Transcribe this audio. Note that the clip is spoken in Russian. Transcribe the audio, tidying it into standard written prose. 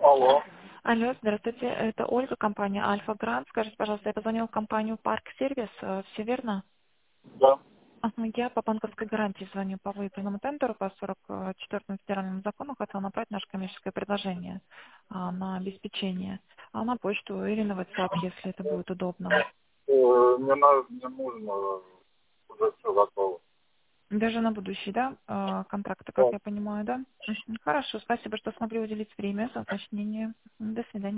Алло, Алло, здравствуйте, это Ольга, компания Альфа Грант. Скажите, пожалуйста, я позвонила в компанию Парк Сервис, все верно? да. Ага, я по банковской гарантии звоню по выигранному тендеру по 44-му федеральному закону. Хотела направить наше коммерческое предложение на обеспечение на почту или на WhatsApp, если это будет удобно. Не нужно, уже все готово. Даже на будущее, да, контракты, как Да. я понимаю, да? Хорошо, спасибо, что смогли уделить время за уточнение. До свидания.